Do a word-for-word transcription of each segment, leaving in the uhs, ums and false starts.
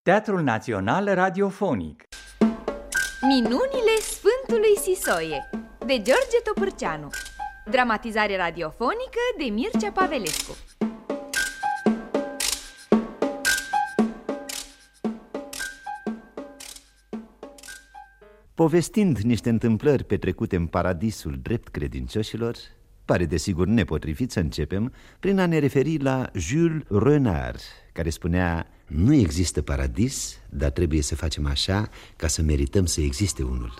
Teatrul Național Radiofonic. Minunile Sfântului Sisoie de George Topârceanu. Dramatizare radiofonică de Mircea Pavelescu. Povestind niște întâmplări petrecute în paradisul drept credincioșilor, pare desigur nepotrivit să începem prin a ne referi la Jules Renard, care spunea: nu există paradis, dar trebuie să facem așa ca să merităm să existe unul.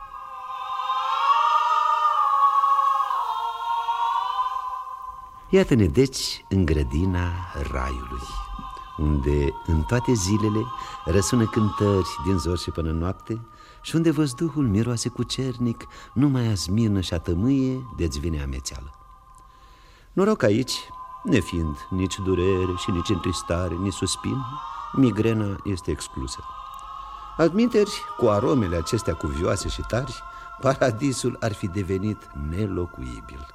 Iată-ne deci în grădina raiului, unde în toate zilele răsună cântări din zor și până noapte și unde văzduhul miroase cucernic numai a smirnă și a tămâie de-ți vine amețeală. Noroc aici, nefiind nici durere și nici întristare, nici suspin, migrena este exclusă. Altminteri, cu aromele acestea cuvioase și tari, paradisul ar fi devenit nelocuibil.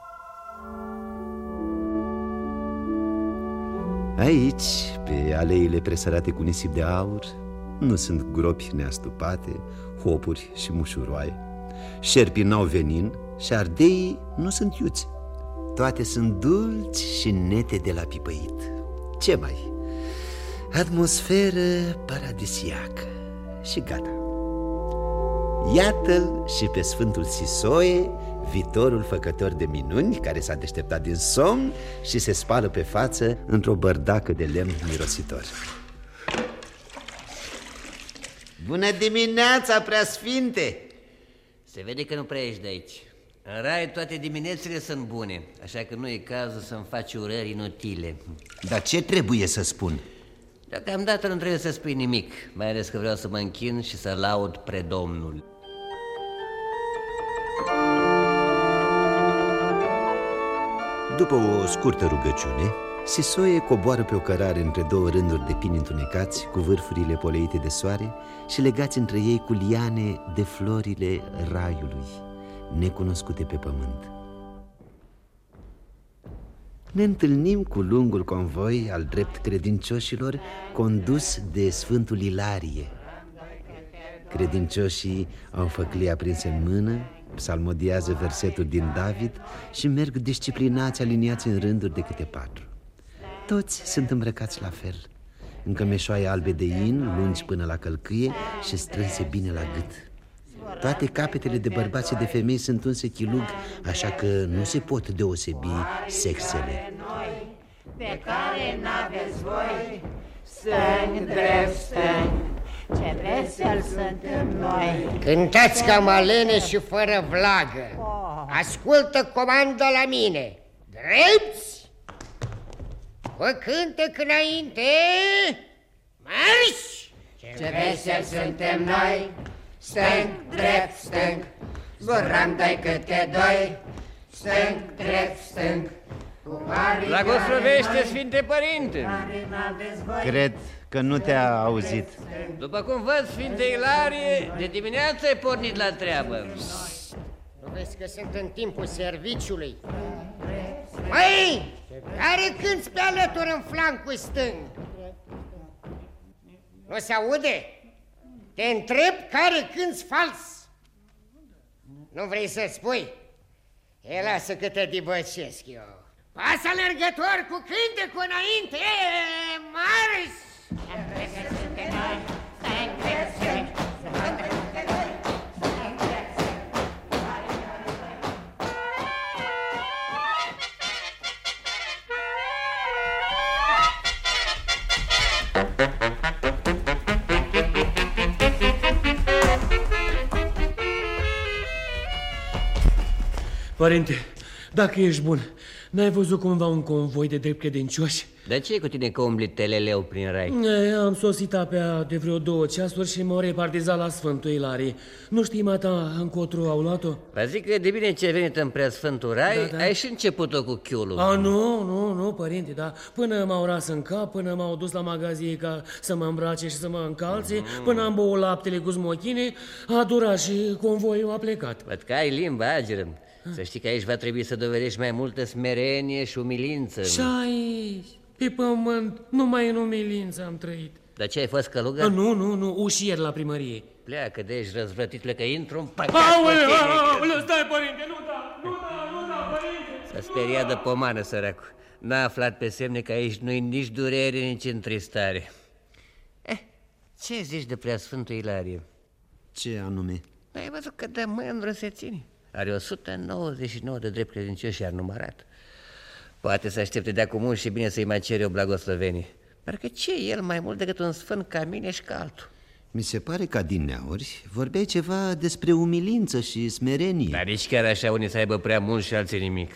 Aici, pe aleile presărate cu nisip de aur, nu sunt gropi neastupate, hopuri și mușuroaie. Șerpii n-au venin și ardeii nu sunt iuți. Toate sunt dulci și nete de la pipăit. Ce mai? Atmosferă paradisiacă. Și gata. Iată-l și pe Sfântul Sisoie, viitorul făcător de minuni, care s-a deșteptat din somn și se spală pe față într-o bărdacă de lemn mirositor. Bună dimineața, preasfinte! Se vede că nu prea ești de aici. În rai toate diminețile sunt bune, așa că nu e cazul să-mi faci urări inutile. Dar ce trebuie să spun? Deocamdată nu trebuie să spui nimic, mai ales că vreau să mă închin și să laud predomnul. După o scurtă rugăciune, Sisoie coboară pe o cărare între două rânduri de pini întunecați, cu vârfurile poleite de soare și legați între ei cu liane de florile raiului, necunoscute pe pământ. Ne întâlnim cu lungul convoi al drept credincioșilor, condus de Sfântul Ilarie. Credincioșii au făclii aprinse în mână, psalmodiază versetul din David și merg disciplinați, aliniați în rânduri de câte patru. Toți sunt îmbrăcați la fel, în cămeșoaie albe de in, lungi până la călcâie și strânse bine la gât. Toate capetele de bărbați și de femei sunt unse chilug, așa că nu se pot deosebi sexele. Pe care n-aveți voi, stâng drept stâng, ce vesel suntem noi. Cântați ca malene și fără vlagă. Ascultă comanda la mine. Drepți! Cu cântec înainte, marș! Ce vesel suntem noi, stâng, drept, stâng, zburăm doi câte doi, stâng, drept, stâng. Blagoslăvește, Sfinte Părinte! Cred că nu te-a auzit. După cum văd, Sfinte Ilarie, de dimineață ai pornit la treabă. Nu vezi că sunt în timpul serviciului? Măi, care cânți pe alături în flancul stâng? Nu se aude? Te întreb care cânți fals. Nu vrei să spui? E, lasă că te dibăcesc eu. Pas alergător cu cântecul înainte, marș! Părinte, dacă ești bun, n-ai văzut cumva un convoi de drept credincioși? De ce e cu tine că umbli teleleu prin rai? E, am sosit apea de vreo două ceasuri și m-au repartizat la Sfântul Ilarie. Nu știi, mata, încotro au luat-o? Vă zic că de bine ce ai venit în Preasfântul Rai, da, da. Ai și început-o cu chiulul. A, nu, nu, nu, părinte, da. Până m-au ras în cap, până m-au dus la magazie ca să mă îmbrace și să mă încalțe, mm. până am băut laptele cu smochine, a durat și convoiul a plecat. Văd că ai limba ageră. Să știi că aici va trebui să dovedești mai multă smerenie și umilință. Și aici, pe pământ, numai în umilință am trăit. Dar ce, ai fost călugăr? A, nu, nu, nu, ușier la primărie. Pleacă de aici, răzvrătitule, că intru în păcat. Aoleu, aoleu, stai, părinte, nu da, nu da, nu da, părinte. S-a speriat de pomană, săracul. N-a aflat pe semne că aici nu-i nici durere, nici întristare. Eh, ce zici de preasfântul Ilarie? Ce anume? N-ai văzut cât de mândru se ține? Are o sută nouăzeci și nouă de drept credincioși, iar numărat. Poate să aștepte de acum mult și bine să-i mai cere o blagoslovenie. Parcă ce e el mai mult decât un sfânt ca mine și ca altul? Mi se pare că adineauri vorbeai ceva despre umilință și smerenie. Dar nici chiar așa unii să aibă prea mult și alții nimic.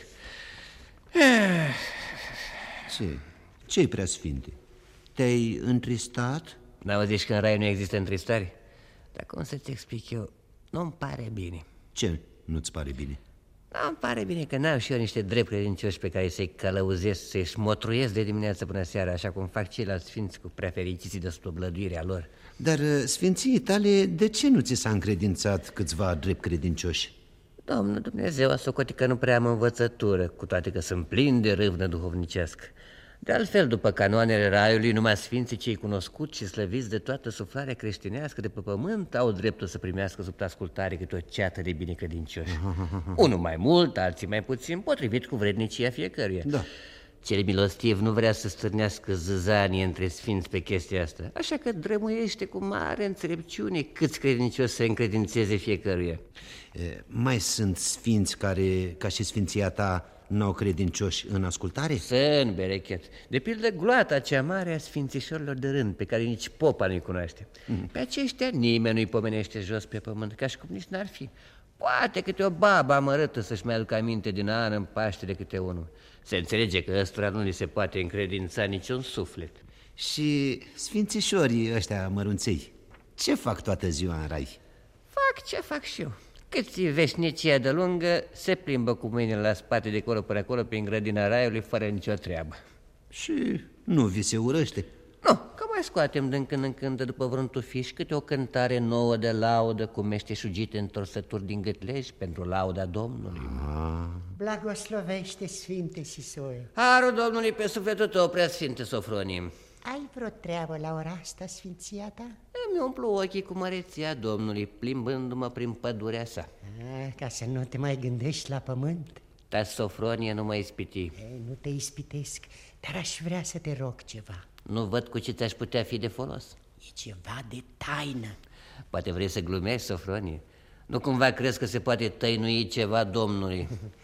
Ce? Ce-i preasfinte? Te-ai întristat? N-auziși că în rai nu există întristare? Dar cum să-ți explic eu, nu-mi pare bine. Ce nu-ți pare bine? Nu-mi pare bine că n-am și eu niște drept credincioși pe care să-i călăuzesc, să-i șmotruiesc de dimineață până seara, așa cum fac ceilalți sfinți cu prea fericiții de stoblăduirea lor. Dar sfinții tale, de ce nu ți s-a încredințat câțiva drept credincioși? Domnul Dumnezeu a socotit că nu prea am învățătură, cu toate că sunt plin de râvnă duhovnicească. De altfel, după canoanele raiului, numai sfinții cei cunoscuți și slăviți de toată suflarea creștinească de pe pământ au dreptul să primească sub ascultare câte o ceată de binecredincioși. Unul mai mult, alții mai puțin, potrivit cu vrednicia fiecăruia. Da. Cel milostiv nu vrea să stârnească zăzanie între sfinți pe chestia asta, așa că drămuiește cu mare înțelepciune câți credincioși să încredințeze fiecăruia. E, mai sunt sfinți care, ca și sfinția ta, n-au credincioși în ascultare? Sunt, berechet. De pildă gloata cea mare a sfințișorilor de rând, pe care nici popa nu-i cunoaște. Mm. Pe aceștia nimeni nu-i pomenește jos pe pământ, ca și cum nici n-ar fi. Poate câte o babă amărâtă să-și mai aducă aminte din an în Paște de câte unul. Se înțelege că ăstora nu li se poate încredința niciun suflet. Și sfințișorii ăștia mărunței, ce fac toată ziua în rai? Fac ce fac și eu. Câți veșnicia de lungă se plimbă cu mâinile la spate de acolo până acolo prin grădina raiului fără nicio treabă. Și nu vi se urăște? Nu, că mai scoatem din când în când după vreun tufiș câte o cântare nouă de laudă cu meșteșugite întorsături din gâtleji pentru lauda Domnului. Ah. Blagoslovește, Sfinte Sisoie. Harul Domnului pe sufletul tău, prea Sfinte Sofronie. Ai vreo treabă la ora asta, sfinția ta? Îmi umplu ochii cu măreția Domnului, plimbându-mă prin pădurea sa. A, ca să nu te mai gândești la pământ. Dar Sofronie nu mă ispiti. E, nu te ispitesc, dar aș vrea să te rog ceva. Nu văd cu ce ți-aș putea fi de folos. E ceva de taină. Poate vrei să glumești, Sofronie? Nu cumva crezi că se poate tăinui ceva Domnului?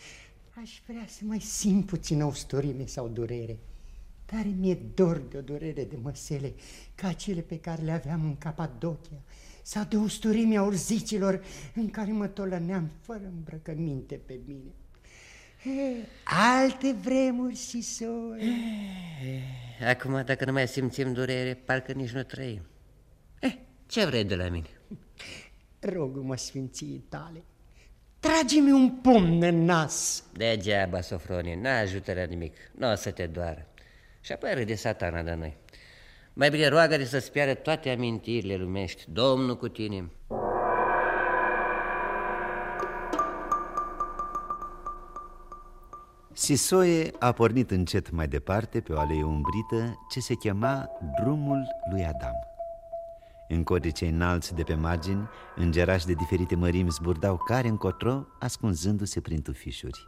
Aș vrea să mai simt puțină usturime sau durere. Tare mi-e dor de o durere de măsele ca cele pe care le aveam în Capadocia, sau de usturimea urzicilor în care mă tolăneam fără îmbrăcăminte pe mine. E, alte vremuri, Sisoie. Acum, dacă nu mai simțim durere, parcă nici nu trăim. Eh, ce vrei de la mine? Rog-mă, sfinții tale, trage-mi un pumn în nas. Degeaba, Sofronie, n-ajută la nimic, nu o să te doară. Și apoi râde satana de noi. Mai bine roagă-te să-ți piară toate amintirile lumești, Domnul cu tine. Sisoie a pornit încet mai departe pe o alee umbrită ce se chema Drumul lui Adam. În codicei înalți de pe margini, îngerași de diferite mărimi zburdau care încotro, ascunzându-se prin tufișuri.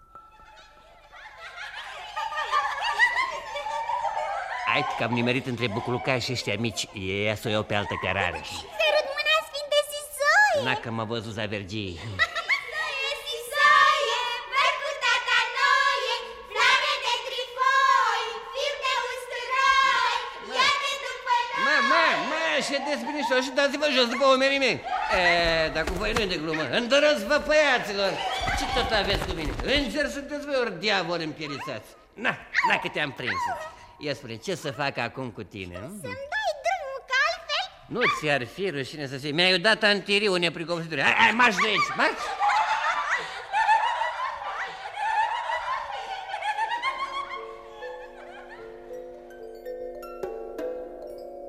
Hai că am nimerit între buculucai și ăștia mici. Ei să o iau pe altă cărare. Sărut mâna, Sfinte Sisoie! N-a că mă văzut zavergii. Sisoie, văr cu tata noie, flame de trifoi, fir de usturoi, ia-te după noi! Mă, mă, mă, ședeți binișor și dați-vă jos după omerii mei. E, dar cu voi nu-i de glumă. Îndărăți-vă, băiaților! Ce tot aveți cu mine? Îngeri sunteți voi ori diavoli împierițați? Na, na că te-am prins. Ia spune, ce să fac acum cu tine? Să-mi dai drumul, că altfel... Nu ți-ar fi rușine să fii. Mi-ai dat antiriu nepricopsiture. Hai, hai, marș de aici, marș!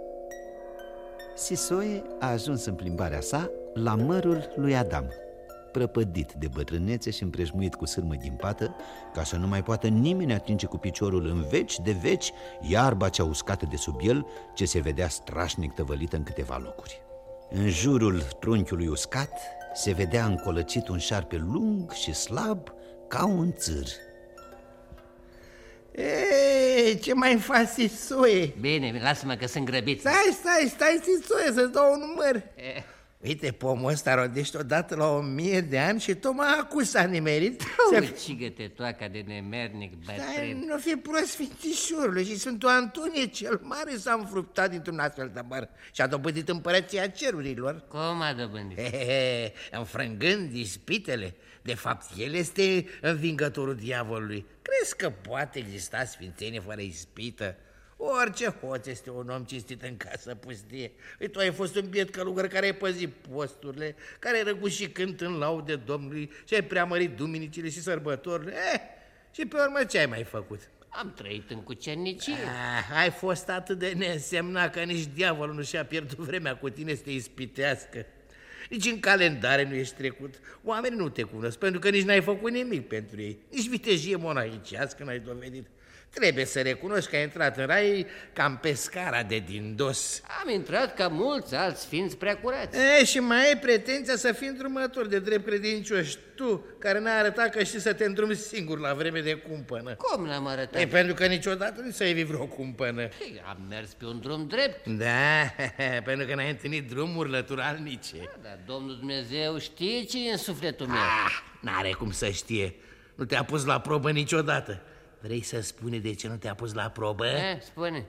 Sisoie a ajuns în plimbarea sa la mărul lui Adam. prăpădit de bătrânețe și împrejmuit cu sârmă ghimpată, ca să nu mai poată nimeni atinge cu piciorul în veci de veci iarba cea uscată de sub el, ce se vedea strașnic tăvălită în câteva locuri. În jurul trunchiului uscat se vedea încolăcit un șarpe lung și slab ca un țâr. Ei, ce mai faci, Sisoie? Bine, lasă-mă că sunt grăbit. Stai, stai, stai, Sisoie, să-ți dau un număr. Eh. Uite, pomul ăsta rodește odată la o mie de ani și tocmai acum s-a nimerit. Ucigă-te toaca de nemernic, bătrân. Stai, nu fi prost, Sfințișorule, și Sfântul Antonie cel Mare s-a înfructat dintr-un astfel de măr și a dobândit împărăția cerurilor. Cum a dobândit? He, he, înfrângând ispitele. De fapt, el este învingătorul diavolului. Crezi că poate exista sfințenie fără ispită? Orice hoț este un om cinstit în casă pustie. Uite, tu ai fost un biet călugăr care ai păzit posturile, care ai răgușit cânt în laude Domnului și ai preamărit duminicile și sărbătorile. Eh, și pe urmă ce ai mai făcut? Am trăit în cucernicie. Ah, ai fost atât de neînsemnat că nici diavolul nu și-a pierdut vremea cu tine să te ispitească. Nici în calendare nu ești trecut. Oamenii nu te cunosc pentru că nici n-ai făcut nimic pentru ei. Nici vitejie monahicească n-ai dovedit. Trebuie să recunoști că ai intrat în rai cam pe scara de dindos. Am intrat ca mulți alți sfinți preacurați. E, și mai ai pretenția să fii îndrumător de drept credincioși. Tu, care n-ai arătat că știi să te îndrumi singur la vreme de cumpănă. Cum n-am arătat? E, pentru că niciodată nu ți-ai vreo cumpănă. Ei, am mers pe un drum drept. Da, pentru că n-ai întâlnit drumuri lăturalnice. Da, dar Domnul Dumnezeu știe ce e în sufletul meu. Ah, n-are cum să știe. Nu te-a pus la probă niciodată. Vrei să spune de ce nu te-a pus la probă? Eh, spune.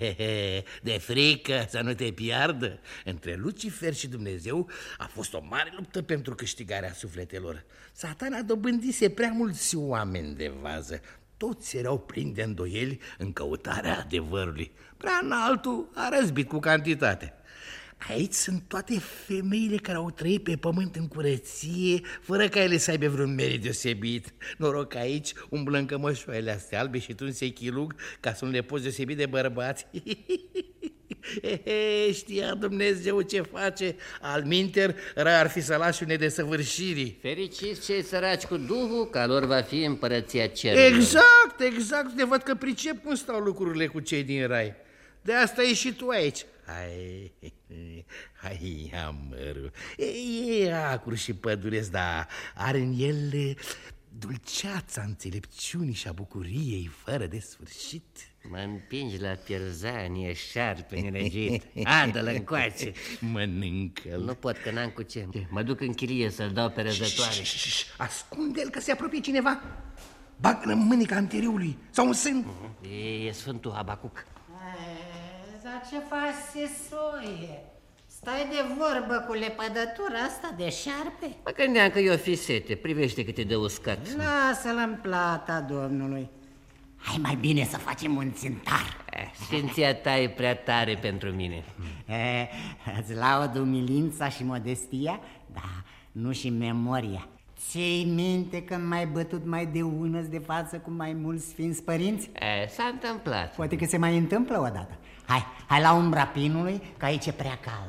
De frică să nu te piardă. Între Lucifer și Dumnezeu a fost o mare luptă pentru câștigarea sufletelor. Satana dobândise prea mulți oameni de vază. Toți erau plini de îndoieli în căutarea adevărului. Prea înaltul a răzbit cu cantitate. Aici sunt toate femeile care au trăit pe pământ în curăție, fără ca ele să aibă vreun merit deosebit. Noroc că aici umblă în cămășoarele astea albe și tu în sechilug, ca să nu le poți deosebi de bărbați. Știa Dumnezeu ce face. Alminter, rău ar fi să lași unei desăvârșirii. Fericiți cei săraci cu Duhul, că lor va fi împărăția cerului. Exact, exact. De văd că pricep cum stau lucrurile cu cei din rai. De asta ești și tu aici. Hai, hai, amărul. E acru și păduresc, dar are în el dulceața înțelepciunii și a bucuriei fără de sfârșit. Mă împingi la pierzanie, șarpe nelegit. Adă-l încoace. Mănâncă-l. Nu pot, că n-am cu ce. Mă duc în chirie să-l dau pe răzătoare. Ascunde-l că se apropie cineva. Bagă-l în mânica anteriului sau în sân. E, e Sfântul Habacuc. Dar ce faci, Sisoie? Stai de vorbă cu lepădătura asta de șarpe? Mă gândeam că eu fi sete, privește cât e de uscat. Lasă-l în plata Domnului. Hai mai bine să facem un țintar. Sfinția ta e prea tare pentru mine. E, îți laud umilința și modestia, dar nu și memoria. Ți-ai minte când m-ai bătut mai de unăți de față cu mai mulți sfinți părinți? E, s-a întâmplat. Poate că se mai întâmplă odată. Hai, hai la umbra pinului, că aici e prea cald.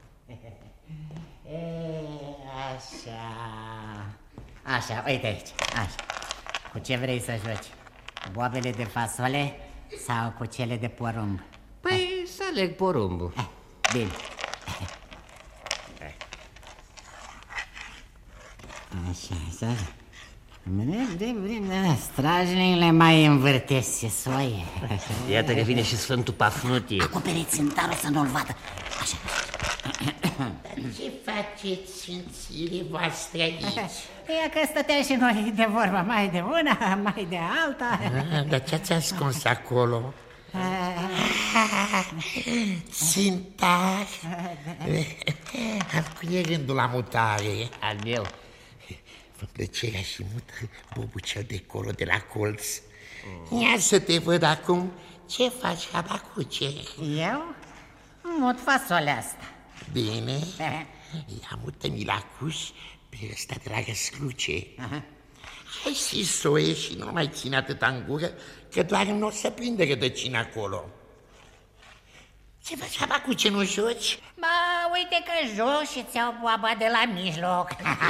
E, așa... Așa, uite aici, așa. Cu ce vrei să joci? Boabele de fasole sau cu cele de porumb? Păi să aleg porumbul. Eh, bine. Așa, așa. Strajniile mai învârtesc, Sisoie. Iată că vine și Sfântul Pafnutie. Acoperiți țintarul să nu-l vadă. Așa. Ce faceți, sfințiile voastre aici? E că stăteam și noi de vorba, mai de una, mai de alta. Ah, dar ce-ați ascuns acolo? Țintar? Al cui e gândul la mutare? Al meu. Vă plăcerea și mută Bobul cel de colo de la colț. Ia să te văd acum. Ce faci, Habacuce? Eu? Mut fasolea asta. Bine. Ia mută-mi la cuș pe ăsta, dragă sluce. Aha. Hai, Sisoie, și nu mai ține atâta în gură, că doar nu o să prinde rădăcina acolo. Ce faci, Habacuce, nu joci? Ba, uite că joc și ți-au boaba de la mijloc.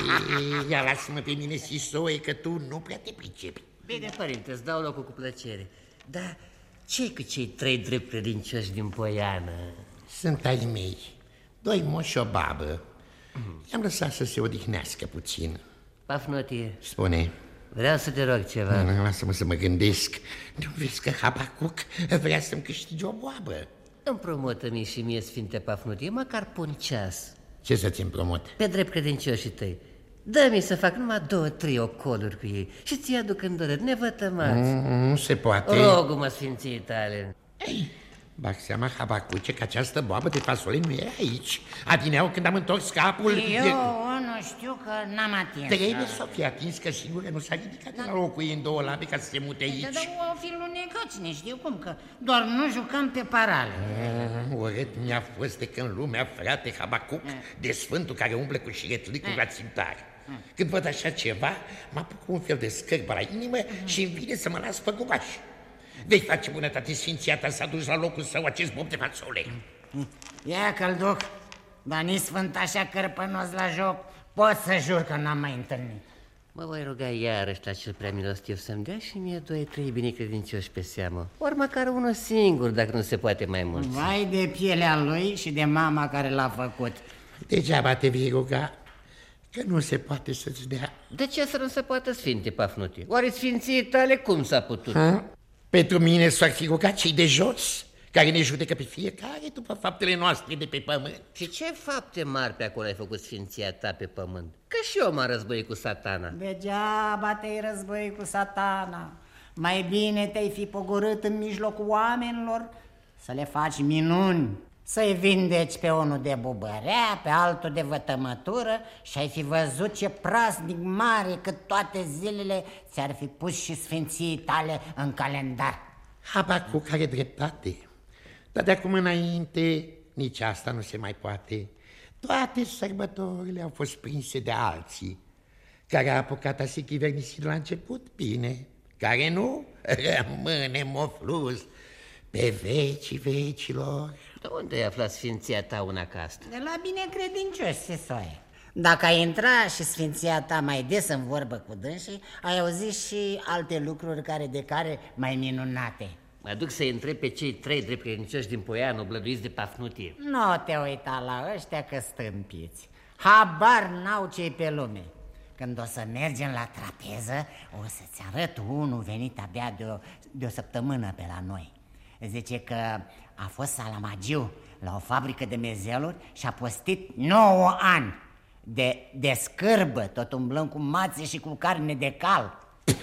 Ia lasă-mă pe mine, Sisoie, că tu nu prea te pricepi. Bine, părinte, îți dau locul cu plăcere. Dar ce-i cu cei trei drept credincioși din Poiană? Sunt ai mei, doi moși și o babă. I-am lăsat să se odihnească puțin. Pafnotie, Spune. vreau să te rog ceva. Lasă-mă să mă gândesc. Nu vezi că Habacuc vrea să-mi câștige o boabă? Împromută-mi și mie, Sfinte Pafnotie, măcar pe un ceas. Ce să-ți împrumut? Pe drept credincioșii tăi. Dă-mi să fac numai două, trei ocoluri cu ei și ți-i aduc îndurări nevătămați. Nu, nu se poate. Rogul-mă, Sfinții tale. Ei, bag seama, Habacuce, că această boabă de fasole nu e aici. Adineau când am întors capul... Eu e... nu știu că n-am atins. Trebuie să fie atins, că sigur nu s-a ridicat da. la locul ei în două labe ca să se mute aici. Dar o fi lunecați, ne știu cum, că doar nu jucăm pe parale. Mm, urât mi-a fost de când lumea, frate, Habacuc, mm. de sfântul care umblă cu șiretlicul mm. la țintar. Mm. Când văd așa ceva, mă apuc un fel de scârbă la inimă mm. și îmi vine să mă las făcubaș. Vei face bunătate sfinția ta să aduci la locul său acest bob de fasole. Mm. Ia că-l duc, dar nici sfânt așa cărpănos la joc, pot să jur că n-am mai întâlnit. Mă voi ruga iarăși la cel prea milostiv să-mi dea și mie doi, trei binecredincioși pe seamă. Ori măcar unul singur, dacă nu se poate mai mult. Vai de pielea lui și de mama care l-a făcut. Degeaba te vei ruga, că nu se poate să-ți dea. De ce să nu se poată, Sfinte Pafnutie? Oare sfinții tale cum s-a putut? Ha? Pentru mine s-ar fi rugat cei de jos, care ne judecă pe fiecare după faptele noastre de pe pământ. Și ce fapte mari pe acolo ai făcut sfinția ta pe pământ? Că și eu m-am războit cu Satana. Degeaba te-ai războit cu Satana. Mai bine te-ai fi pogorât în mijlocul oamenilor să le faci minuni, să-i vindeci pe unul de bubărea, pe altul de vătămătură și ai fi văzut ce praznic mare cât toate zilele ți-ar fi pus și sfinții tale în calendar. Habacuc are dreptate, dar de acum înainte nici asta nu se mai poate. Toate sărbătorile au fost prinse de alții. Care a apucat a se chivernisi la început, bine. Care nu, rămâne mofluz pe vecii vecilor. De unde ai aflat sfinția ta una ca asta? De la binecredincioși, Sisoie. Dacă ai intra și sfinția ta mai des în vorbă cu dânsii, ai auzit și alte lucruri care de care mai minunate. Mă duc să-i întreb pe cei trei drept credincioși din Poiană, oblăduiți de Pafnutie. Nu te uita la ăștia că stâmpiți. Habar n-au cei pe lume. Când o să mergem la trapeză, o să-ți arăt unul venit abia de o, de o săptămână pe la noi. Zice că a fost salamagiu la o fabrică de mezeluri și a postit nouă ani de, de scârbă, tot umblând cu mațe și cu carne de cal.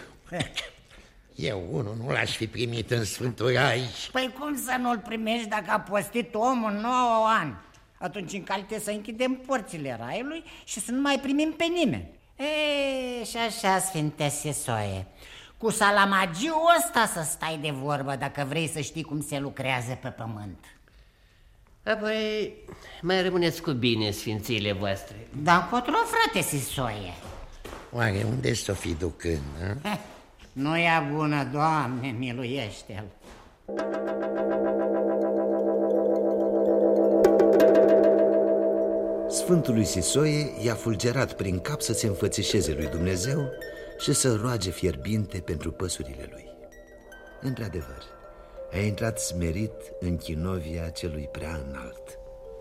Eu unul nu l-aș fi primit în Sfântul Rai. Păi cum să nu-l primești dacă a postit omul nouă ani? Atunci în calitate să închidem porțile raiului și să nu mai primim pe nimeni. E, și așa, Sfinte Sisoie, cu salamagiu ăsta să stai de vorbă dacă vrei să știi cum se lucrează pe pământ. Apoi mai rămâneți cu bine, sfințiile voastre. Dar încotro, frate Sisoie. Oare unde s-o fi ducând, a? Nu e bună, Doamne, miluiește-l. Sfântului Sisoie i-a fulgerat prin cap să se înfățișeze lui Dumnezeu și să roage fierbinte pentru păsurile lui. Într-adevăr, a intrat smerit în chinovia celui prea înalt.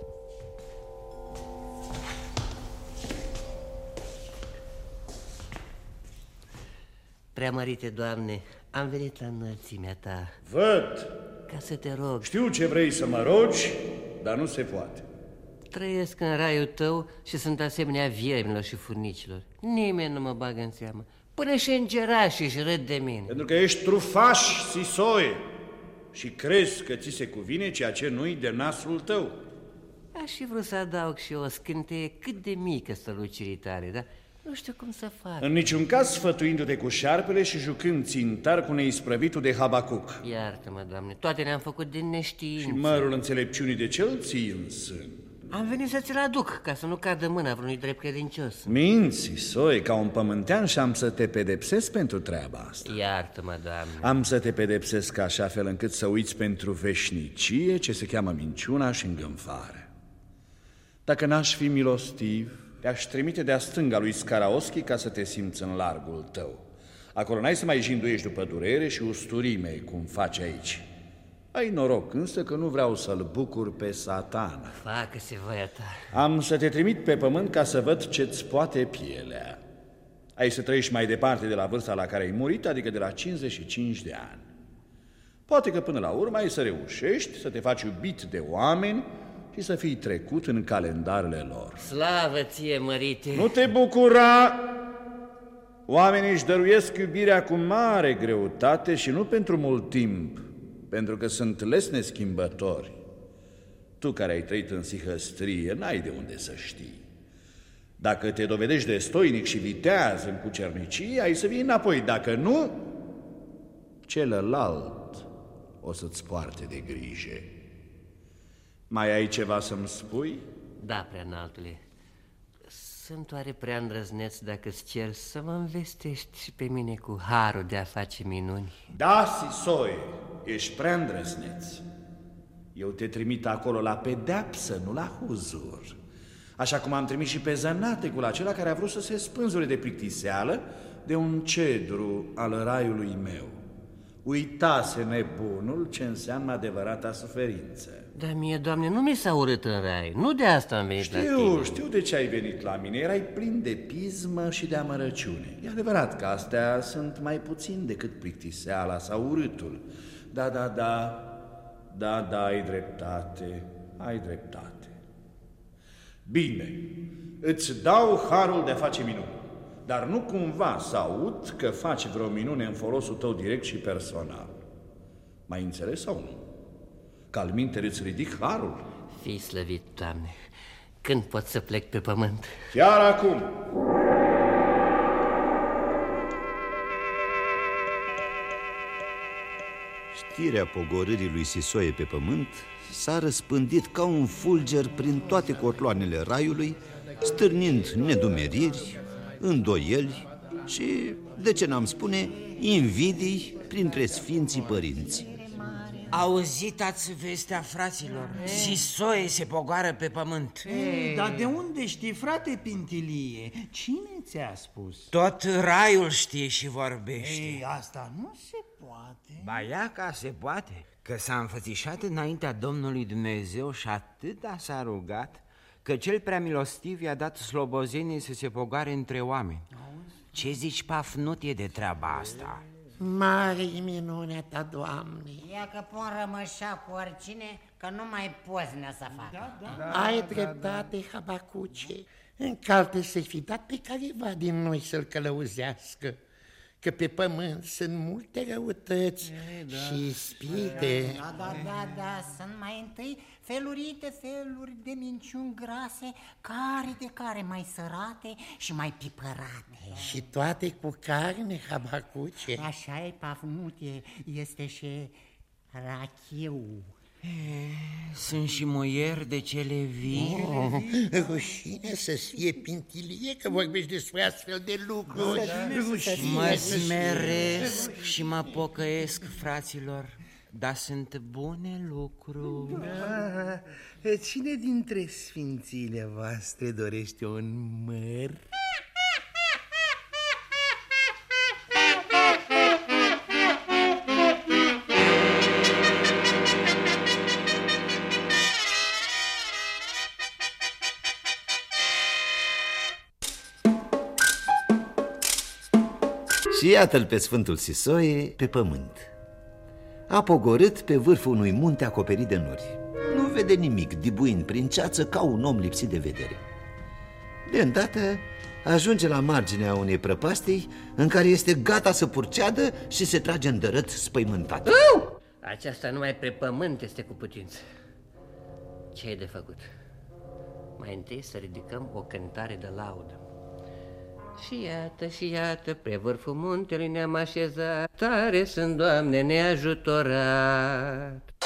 Preamărite, Doamne, am venit la înălțimea ta. Văd. Ca să te rog. Știu ce vrei să mă rogi, dar nu se poate. Trăiesc în raiul tău și sunt asemenea viermilor și furnicilor. Nimeni nu mă bagă în seamă. Până și îngerașii își râd de mine. Pentru că ești trufaș, Sisoie, și crezi că ți se cuvine ceea ce nu-i de nasul tău. Aș fi vrut să adaug și eu o scânteie cât de mică strălucirii tale, dar nu știu cum să fac. În niciun caz sfătuindu-te cu șarpele și jucând țintar cu neisprăvitul de Habacuc. Iartă-mă, Doamne, toate ne-am făcut din neștiință. Și mărul înțelepciunii de cel ții în sân. Am venit să ți-l aduc, ca să nu cadă mâna vreunui drept credincios. Minți, Sisoie, ca un pământean și am să te pedepsesc pentru treaba asta. Iartă-mă, Doamne. Am să te pedepsesc așa fel încât să uiți pentru veșnicie ce se cheamă minciuna și îngânfare. Dacă n-aș fi milostiv, te-aș trimite de-a stânga lui Scaraoschi ca să te simți în largul tău. Acolo n-ai să mai jinduiești după durere și usturime, cum faci aici. Ai noroc însă că nu vreau să-l bucur pe Satana. Facă-se voia ta. Am să te trimit pe pământ ca să văd ce-ți poate pielea. Ai să trăiești mai departe de la vârsta la care ai murit, adică de la cincizeci și cinci de ani. Poate că până la urmă ai să reușești să te faci iubit de oameni și să fii trecut în calendarele lor. Slavă ție, mărite! Nu te bucura! Oamenii își dăruiesc iubirea cu mare greutate și nu pentru mult timp, pentru că sunt lesne schimbători. Tu care ai trăit în sihăstrie, n-ai de unde să știi. Dacă te dovedești de stoinic și viteaz în cucernicie, ai să vii înapoi. Dacă nu, celălalt o să-ți poarte de grijă. Mai ai ceva să-mi spui? Da, preanaltule. Sunt oare prea îndrăzneț dacă-ți cer să mă învestești și pe mine cu harul de a face minuni? Da, Sisoie, ești prea îndrăzneț. Eu te trimit acolo la pedeapsă, nu la huzur. Așa cum am trimis și pe zănatecul acela care a vrut să se spânzure de plictiseală de un cedru al raiului meu. Uitase nebunul ce înseamnă adevărata suferință. Dar mie, Doamne, nu mi s-a urât în rai. Nu de asta am venit știu, la tine. Știu, știu de ce ai venit la mine. Erai plin de pismă și de amărăciune. E adevărat că astea sunt mai puțin decât plictiseala sau urâtul. Da, da, da, da, da, ai dreptate, ai dreptate. Bine, îți dau harul de a face minuni, dar nu cumva să aud că faci vreo minune în folosul tău direct și personal. M-ai înțeles sau nu? Că alminteri îți ridic harul. Fii slăvit, Doamne. Când pot să plec pe pământ? Chiar acum. Știrea pogorârii lui Sisoie pe pământ s-a răspândit ca un fulger prin toate cotloanele raiului, stârnind nedumeriri, îndoieli și, de ce n-am spune, invidii printre sfinții părinți. Auzit ați vestea, fraților? Sisoie se pogoară pe pământ. Ei, dar de unde știi, frate Pintilie? Cine ți-a spus? Tot raiul știe și vorbește. Ei, asta nu se poate. Ba ia ca se poate, că s-a înfățișat înaintea Domnului Dumnezeu și atâta s-a rugat că cel prea milostiv i-a dat slobozenie să se pogoare între oameni. Ce zici, Pafnutie, de treaba asta? Mare-i minunea ta, Doamne! Ia că pun rămășa cu oricine, că nu mai poți ne să facă. Da, da. Ai dreptate, Habacuce. Încaltă să-i fi dat pe careva din noi să-l călăuzească, că pe pământ sunt multe răutăți e, da. și ispite. Da, da, da, da, sunt mai întâi felurite feluri de minciuni grase, care de care mai sărate și mai pipărate. Și toate cu carne, Habacuce. Așa e, Pafnutie, este și rachiu. E, sunt și muieri de cele vii. Oh, rușine să-ți fie, Pintilie, că vorbești despre astfel de lucruri. Mă smeresc și mă pocăiesc, fraților, dar sunt bune lucruri. Da, cine dintre sfințiile voastre dorește un măr? Și iată-l pe Sfântul Sisoie pe pământ. A pogorât pe vârful unui munte acoperit de nori. Nu vede nimic, dibuind prin ceață ca un om lipsit de vedere. De îndată ajunge la marginea unei prăpastii în care este gata să purceadă și se trage în dărât spăimântat. Uh! Aceasta numai pe pământ este cu putință. Ce e de făcut? Mai întâi să ridicăm o cântare de laudă. Și iată, și iată, pe vârful muntelui ne-am așezat, tare sunt, Doamne, neajutorat.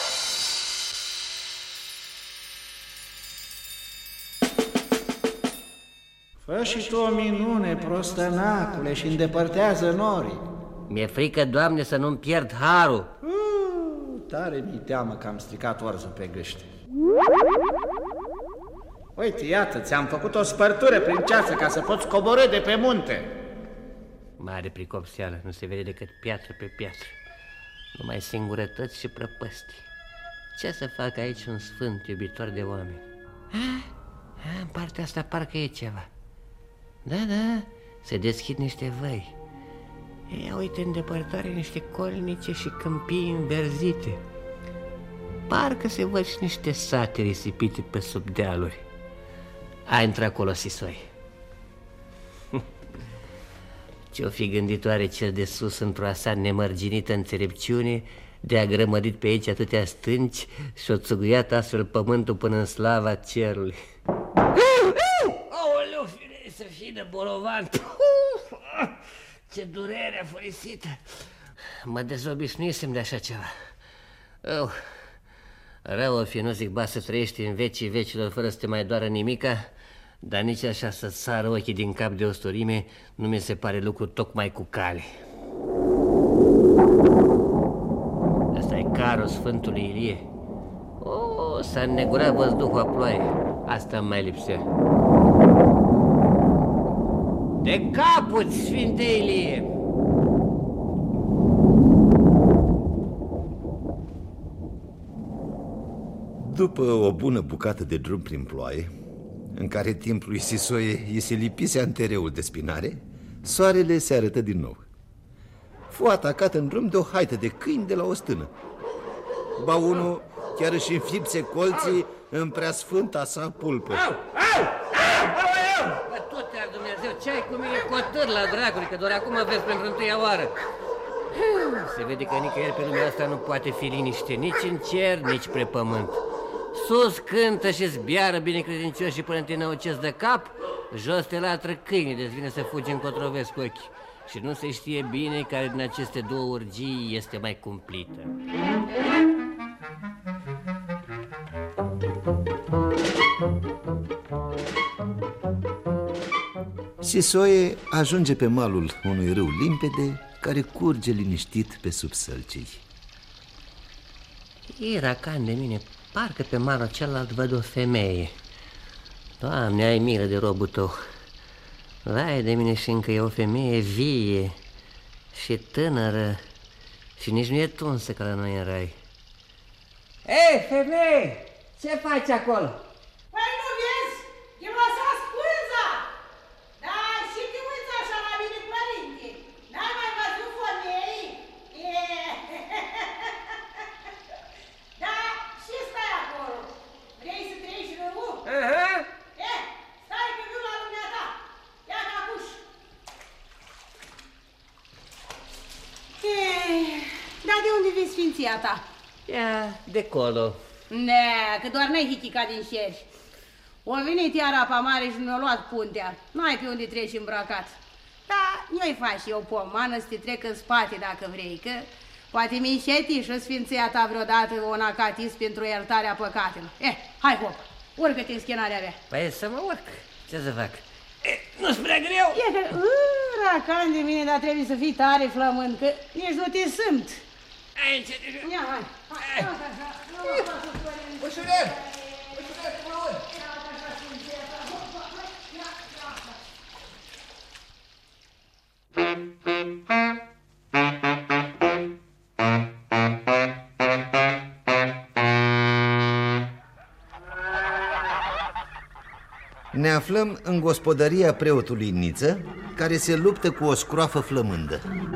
Fă și tu o minune, prostănacule, și îndepărtează norii. Mi-e frică, Doamne, să nu-mi pierd harul. Uh, tare mi-i teamă că am stricat orzul pe gâște. Uite, iată, ți-am făcut o spărtură prin ceață ca să poți coborî de pe munte. Mare pricopseală, nu se vede decât piatră pe piatră. Numai singurătăți și prăpăstii. Ce să facă aici un sfânt iubitor de oameni? Ah, ah, în partea asta parcă e ceva. Da, da, se deschid niște văi. Ia uite în depărtare niște colnice și câmpii înverzite. Parcă se văd și niște sate risipite pe sub dealuri. A intrat acolo, Sisoi. Ce-o fi gândit oare cel de sus într-o asa nemărginită înțelepciune de a grămădit pe aici atâtea stânci și-o țuguiat astfel pământul până în slava cerului. Aoleu, fire, să fie de bolovan! Ce durere afurisită! Mă dezobișnuisem de așa ceva. Oh, rău o fi, nu zic, ba, să trăiești în vecii vecilor fără să te mai doară nimica, dar nici așa să-ți sară ochii din cap de ostorime nu mi se pare lucru tocmai cu cale. Ăsta e carul Sfântului Ilie. Oh, s-a înnegurat văzduhul a ploaie. Asta îmi mai lipsea. De caput, Sfinte Ilie! După o bună bucată de drum prin ploaie, în care timpul lui Sisoie îi se lipise antereul de spinare, soarele se arătă din nou. Fu atacat în drum de o haită de câini de la o stână. Ba unul chiar își înfipse colții în preasfânta sa pulpă. Au, au, au, bă, tot te-ar Dumnezeu, ce-ai cu mine cotăr la draguri, că doar acum vezi pentru întâia oară. Se vede că nicăieri pe lumea asta nu poate fi liniște, nici în cer, nici pe pământ. Sus cântă și zbiară binecredincioși și până te năucesc de cap, jos te latră câinii, deci vine să fugi încotro vezi cu ochii. Și nu se știe bine care din aceste două urgii este mai cumplită. Sisoie ajunge pe malul unui râu limpede care curge liniștit pe sub sălcii. Iracan de mine, parcă pe malul celălalt văd o femeie. Doamne, ai milă de robul tău. Vai de mine, și încă e o femeie vie și tânără și nici nu e tunsă ca la noi în rai. Ei, femeie, ce faci acolo? Păi nu vezi? E lăsați pânza! Da, și te uiți așa la mine, părinte. N-ai mai văzut femei? E... Da, și stai acolo. Vrei să treci râul? Aha. E, stai că viu la lumea ta. Ia capuș. Ei, dar de unde vezi sfinția ta? Ia, de colo. Ne, că doar n-ai hichicat din șerși. O venit iar apa mare și ne-a luat puntea. N-ai pe unde treci îmbrăcat. Da, nu-i faci eu pomană să te trec în spate dacă vrei, că poate mi-i șeti și sfinția ta vreodată un acatis pentru iertarea păcatelor. Eh, hai hop, urcă-te în schenarea mea. Păi să mă urc, ce să fac? E, nu-s prea greu? E că, racan de mine, dar trebuie să fii tare flămând, că nici nu te simt. Aici, ia, hai, hai, ușurel, ușurel, mă urc. Ne aflăm în gospodăria preotului Niță, care se luptă cu o scroafă flămândă.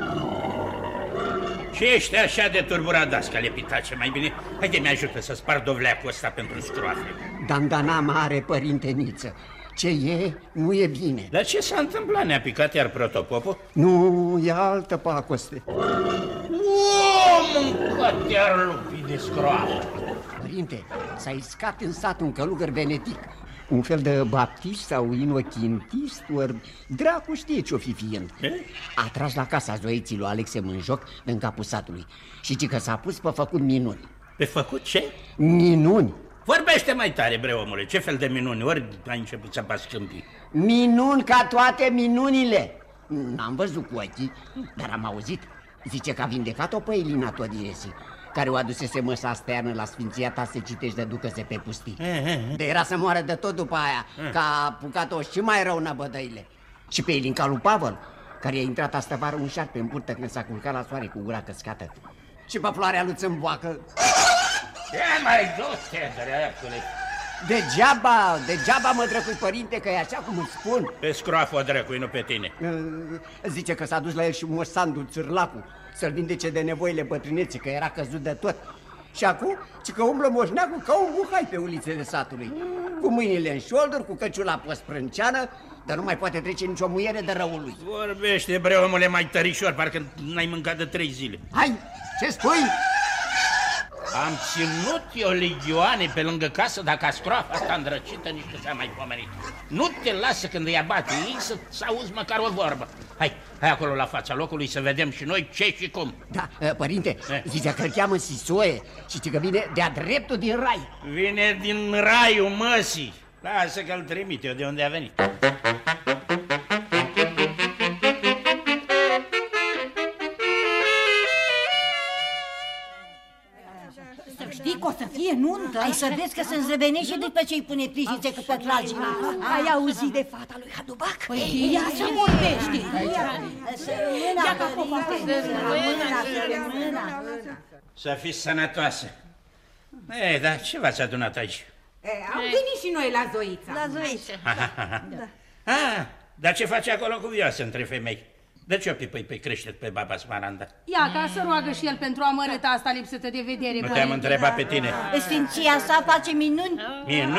Ce ești așa de turburat, dascale pitace? Mai bine, haide, mi-ajută să spar dovleacul ăsta pentru scroafe. Dandana mare, părinte Niță. Ce e, nu e bine. Dar ce s-a întâmplat? Ne-a picat iar protopopul? Nu, e altă pacoste. O, mâncat iar lupii de scroafă. Părinte, s-a iscat în sat un călugăr venetic, un fel de baptist sau inochintist, ori dracu știe ce-o fi fiind. A tras la casa zoiții lui Alexe Mânjoc din capul satului și ci că s-a pus pe făcut minuni. Pe făcut ce? Minuni. Vorbește mai tare, bre, omule, ce fel de minuni? Ori ai început să bați câmpii? Minuni ca toate minunile. N-am văzut cu ochii, dar am auzit. Zice că a vindecat-o pe Elina Todiresi, care o adusese măsa steană la sfinția ta să citești de ducă-se pe pustii. De era să moară de tot după aia, că a apucat-o și mai rău năbădăile. Și pe Ilinca lui Pavel, care a intrat astă vară un șarpe în burtă când s-a culcat la soare cu gura căscată. Și pe floarea lui Țâmboacă. Ce mai du-te, dracule? Degeaba, degeaba mă drăcui, părinte, că e așa cum îți spun. Pe scroafă, drăcui, nu pe tine. Zice că s-a dus la el și Moș Sandu, țârlacul, să-l vindece de nevoile bătrâneții, că era căzut de tot. Și acum, ci că umblă moșneacul ca un buhai pe ulițele satului, cu mâinile în șolduri, cu căciula pe sprânceană, dar nu mai poate trece nicio muiere de răul lui. Vorbește, bre, omule, mai tărișor, parcă n-ai mâncat de trei zile. Hai, ce spui? Am ținut eu legioane pe lângă casă, dar castroafa asta îndrăcită nici nu s-a mai pomenit. Nu te lasă când îi abate ei să, să auzi măcar o vorbă. Hai, hai acolo la fața locului să vedem și noi ce și cum. Da, părinte, eh. zicea că îl cheamă Sisoie și că vine de-a dreptul din rai. Vine din raiul măsii. Lasă că-l trimit eu de unde a venit. Știi că o să fie nuntă? Ai să vezi că se înzăbenește și după ce îi pune plișițe cu pătragi. Ai auzit de fata lui Hadubac? Păi ea se vorbește. Ia ca să fiți sănătoasă. Ei, dar ce v-ați adunat aici? Am venit și noi la Zoița. La Zoița. Ah, dar ce face acolo cu vioasă între femei? De ce o pipăi pe creștet pe baba Smaranda? Ia ca să roagă și el pentru a mărăta asta lipsătă de vedere. Nu te-am întrebat pe tine. Sfinția sa face minuni? Minuni?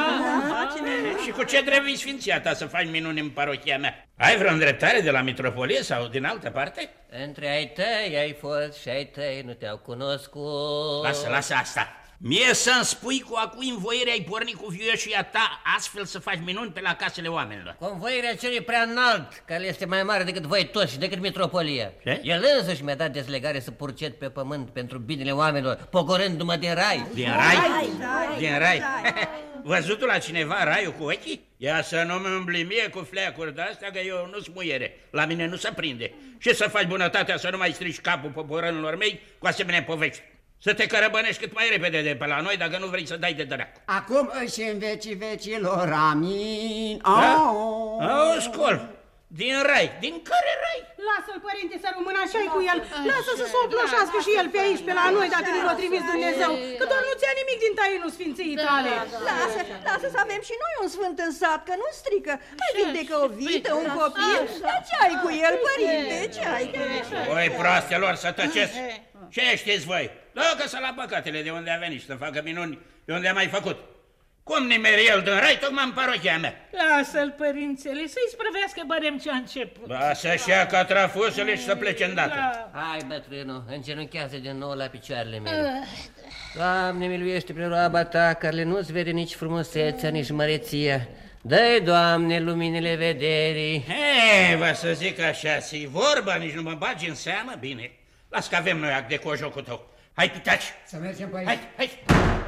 Și cu ce trebuie sfinția ta să faci minuni în parochia mea? Ai vreo îndreptare de la mitropolie sau din altă parte? Între ai tăi ai fost și ai tăi nu te-au cunoscut. Lasă, lasă asta. Mie să-mi spui cu a cui învoire ai pornit cu vioșia ta astfel să faci minuni pe la casele oamenilor. Convoirea celui prea înalt, care este mai mare decât voi toți și decât mitropolia. Ce? El însuși mi-a dat dezlegare să purcet pe pământ pentru binele oamenilor, pogorându-mă din rai. Din rai? Din rai? Văzutul la cineva raiul cu ochii? Ia să nu-mi umbli mie cu fleacuri de-astea, că eu nu-s muiere. La mine nu se prinde. Și să faci bunătatea să nu mai strici capul poporănilor mei cu asemenea povești. Să te cărăbănești cât mai repede de pe la noi, dacă nu vrei să dai de dracu. Acum și în vecii vecilor, amin. Da? Auzi, Col, din rai. Din care rai? Lasă-l, părinte, să rămână așa cu el. Lasă să se oploșească și el pe aici, pe la noi, dacă nu l-a trimis Dumnezeu. Că doar nu ți-a nimic din tainul sfinției tale. Lasă, lasă să avem și noi un sfânt în sat, că nu strică. Mai vindecă o vită, un copil. Dar ce ai cu el, părinte? Ce ai cu el? Voi, proastelor, să tăceți. Ce știți voi? Ducă-să la păcatele de unde a venit și să facă minuni de unde a mai făcut. Cum nimeri el din rai, tocmai în parochia mea. Lasă-l, părințele, să-i sprăvească barem ce a început. Ba, să-și ia catrafusele și să plece îndată. Hai, bătrânul, îngenunchează din nou la picioarele mele. Doamne, miluiește prin roaba ta, care nu-ți vede nici frumusețea, nici măreția. Dă-i, Doamne, luminile vederii. Hei, vă să zic așa, ți vorba, nici nu mă bagi în seamă, bine. Las că avem noi act de cojocul tău. Hai, pitaci! Să mergem pe aici. Hai, hai!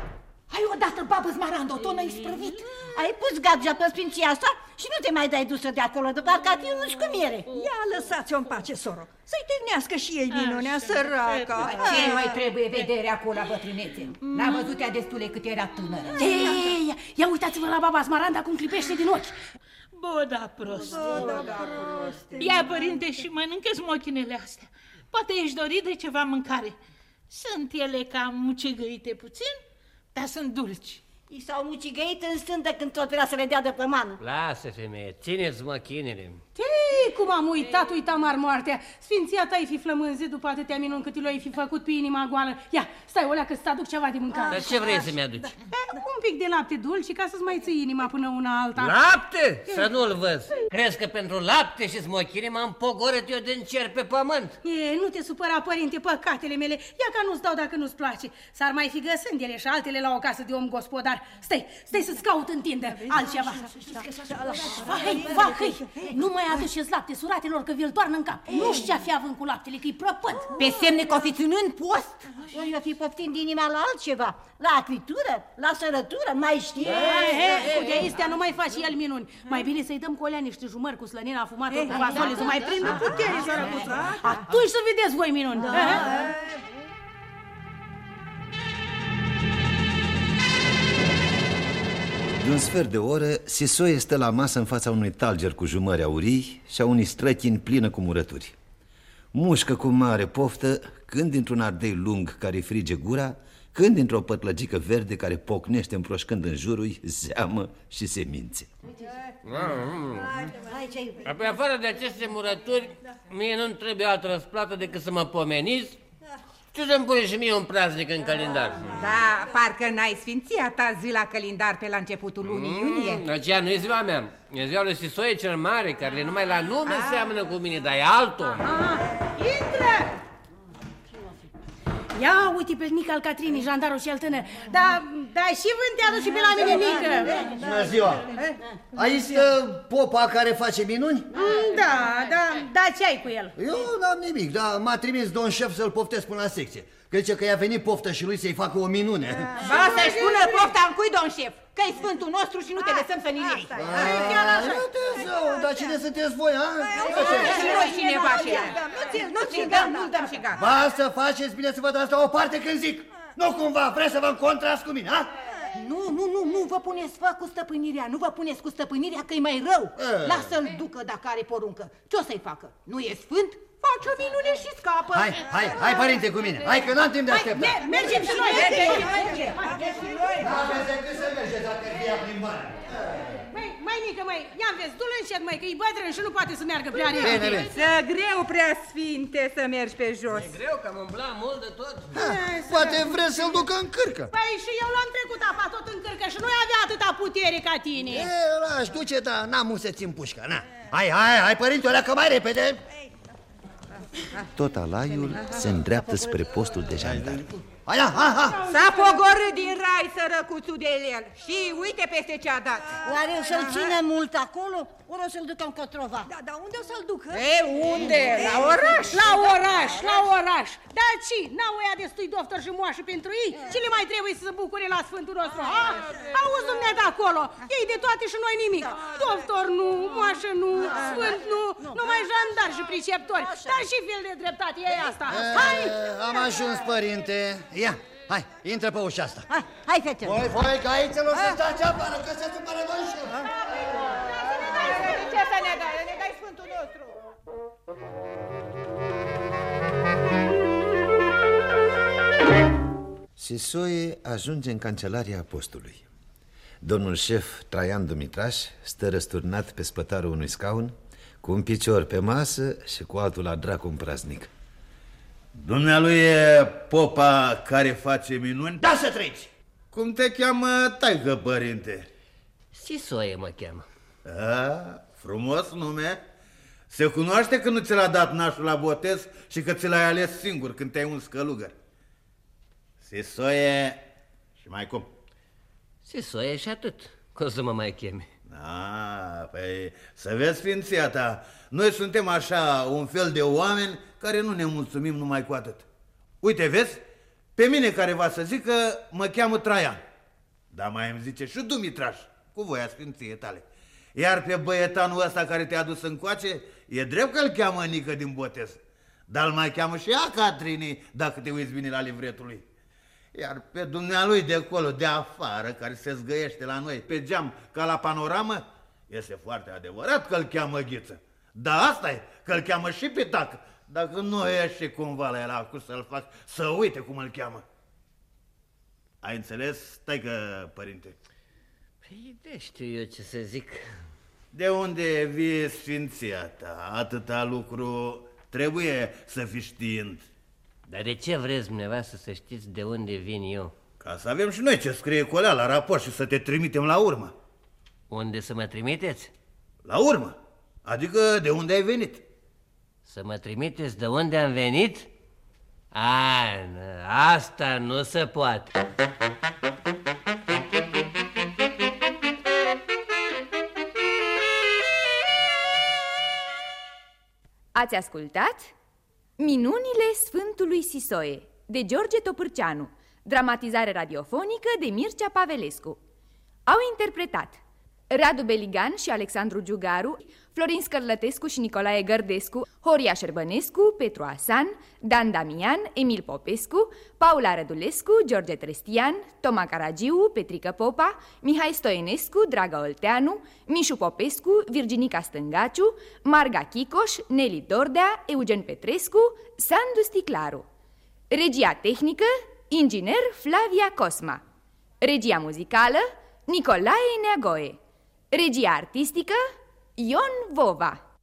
Hai odată, babă Smarando, tot n-ai sprăvit. Ai pus gagea pe sfinția asta și nu te mai dai dusă de acolo, de parcă ar fi un șcumiere. Ia lăsați-o în pace, soro. Să-i tehnească și ei minunea, săraca. Ce mai trebuie vedere acolo la bătrânețe? N-a văzut ea destule cât era tânără. Ei, ia uitați-vă la baba Smaranda cum clipește din ochi. Bă, da, prost. Ia, părinte, și mănâncă smochinele astea. Poate ești dorit de ceva mâncare. Sunt ele cam mucigăite puțin, dar sunt dulci. I s-au mucigăit în stântă când tot vrea să le dea de pe mană. Lasă, femeie, țineți machinele. Ei, cum am uitat, uita mar moartea. Sfinția ta-i fi flămânzit după atâtea minuni cât l-ai fi făcut pe inima goală. Ia, stai, olea, că-ți aduc ceva de mâncare. Dar ce vrei să-mi aduci? Un pic de lapte dulci ca să-ți mai ții inima până una alta. Lapte? Să nu-l văz. Crezi că pentru lapte și smochine m-am pogorât eu din cer pe pământ? E, nu te supăra, părinte, păcatele mele. Ia ca nu-ți dau dacă nu-ți place. S-ar mai fi găsândele și altele la o casă de om gospodar. Stai, stai să-ți caut în tindă altceva. Hai, fac, hai, nu mai aduceți lapte suratelor că vi-l toarnă în cap. Nu știu ce-a fi având cu laptele, că-i prăpăt. Pe semne că o fi ținând post. Eu fi poftind inima la altceva, la acritură, la sărătură, mai știi? Cu de astea nu mai faci el minuni. Mai bine să-i dăm cu alea niște jumări cu slănina afumată cu fasole, să mai prindă putere, sărăcuță. Atunci să vedeți voi minuni. De un sfert de oră, Sisoie stă la masă în fața unui talger cu jumări aurii și a unui străchini plină cu murături. Mușcă cu mare poftă, când dintr-un ardei lung care frige gura, când dintr-o pătlăgică verde care pocnește împroșcând în jurul zeamă și semințe. Apoi, afară de aceste murături, mie nu-mi trebuie altă răsplată decât să mă pomeniți și să-mi pune și mie un praznic în calendar. Da, parcă n-ai sfinția ta zi la calendar pe la începutul lunii mm, iunie. Aceea nu e ziua mea, e ziua lui Sisoie cel Mare, care numai la nume ah. seamănă cu mine, dar e altul. Intră! Ia uite pe Nica al Catrinii, jandarul și al tânăr. Da, da, și vântează și pe la mine, Nică. Bună ziua! Aici e popa care face minuni? Mm, da, da, da, ce ai cu el? Eu n-am nimic, dar m-a trimis domn șef să-l poftesc până la secție. Zice că i-a venit poftă și lui să-i facă o minune. Ba, să-și pună pofta în cui, domn șef, că-i sfântul nostru și nu te lăsăm să ni-l iei. Dar cine sunteți voi, a? Și noi cineva și el. Nu-ți dăm, nu-l dăm și gata. Ba, să faceți bine să vă dați la o parte când zic. Nu cumva vreți să vă încontrați cu mine, a? Nu, nu, nu, nu vă puneți fă cu stăpânirea, nu vă puneți cu stăpânirea că-i mai rău. Lasă-l ducă dacă are poruncă. Ce o să-i facă? Nu e sfânt? Face o minune și scapă. Hai, hai, hai, părinte, cu mine. Hai, că n-am timp de așteptat. Mergem și noi. N-aveți decât să mergeți dacă fie plimbare. Măi, mai Nică, măi, ia-mi vezi, du-l încet, măi, că e bătrân și nu poate să meargă prea repede. Să greu, prea sfinte, să mergi pe jos. E greu, că am umblat mult de tot. Poate vreți să-l ducă în cârcă. Păi și eu l-am trecut apa tot în cârcă și nu avea atâta putere ca tine. E, lași, duce, dar n-am unde să țin pușca, na. Hai, hai, hai, părinte, o leacă mai repede. Tot alaiul se îndreaptă spre postul de jandar. Hai, hai, hai! S-a pogorât din rai sărăcuțul de el și uite peste ce a dat. Oare o să-l ține mult acolo? Ori o să-l ducă în Cotrova? Da, dar unde o să-l ducă? E, unde? La oraș? La oraș, la oraș. Dar ce? N-au ăia destui doctor și moașă pentru ei? Ce le mai trebuie să se bucure la sfântul nostru? Ha? Auzi, dumneata acolo, ei de toate și noi nimic. Doctor nu, moașă nu, sfânt nu, numai jandar și priceptori. Dar și fel de dreptate e asta. Hai! Am ajuns, părinte. Ia, hai, intră pe ușa asta. Hai, hai, fete. Voi, voi, că aici nu să stați afară, că se supără domn șef. Ce să ne dai? Ne dai sfântul nostru. Sisoie ajunge în cancelaria apostului. Domnul șef Traian Dumitraș stă răsturnat pe spătarul unui scaun, cu un picior pe masă și cu altul la dracu în praznic. Dumnealui e popa care face minuni? Da, să treci! Cum te cheamă, taică, părinte? Sisoie mă cheamă. A, frumos nume. Se cunoaște că nu ți l-a dat nașul la botez și că ți l-ai ales singur când te-ai uns călugăr. Sisoie și mai cum? Sisoie și atât. Cum să mă mai chemi? A, păi să vezi, sfinția ta, noi suntem așa un fel de oameni care nu ne mulțumim numai cu atât. Uite, vezi, pe mine care va să zic că mă cheamă Traian, dar mai îmi zice și Dumitraș, cu voia sfinției tale. Iar pe băietanul ăsta care te-a dus încoace, e drept că îl cheamă Nică din botez, dar îl mai cheamă și ea Catrinii, dacă te uiți bine la livretul lui. Iar pe dumnealui de acolo, de afară, care se zgăiește la noi pe geam ca la panoramă, este foarte adevărat că îl cheamă Ghiță. Dar asta e, că îl cheamă și Pitac, dacă nu ieși cumva la el acum să-l fac să uite cum îl cheamă. Ai înțeles? Stai că, părinte. Păi, de știu eu ce să zic. De unde vii sfinția ta? Atâta lucru trebuie să fii știind. Dar de ce vreți dumneavoastră să știți de unde vin eu? Ca să avem și noi ce scrie colea la raport și să te trimitem la urmă. Unde să mă trimiteți? La urmă, adică de unde ai venit. Să mă trimiteți de unde am venit? A, asta nu se poate. Ați ascultat Minunile Sfântului Sisoie de George Topârceanu, dramatizare radiofonică de Mircea Pavelescu. Au interpretat Radu Beligan și Alexandru Giugaru, Florin Scărlătescu și Nicolae Gărdescu, Horia Șerbănescu, Petru Asan, Dan Damian, Emil Popescu, Paula Rădulescu, George Trestian, Toma Caragiu, Petrică Popa, Mihai Stoenescu, Draga Olteanu, Mișu Popescu, Virginica Stângaciu, Marga Chicoș, Neli Dordea, Eugen Petrescu, Sandu Sticlaru. Regia tehnică, inginer Flavia Cosma. Regia muzicală, Nicolae Neagoe. Regia artistică, Ion Vova.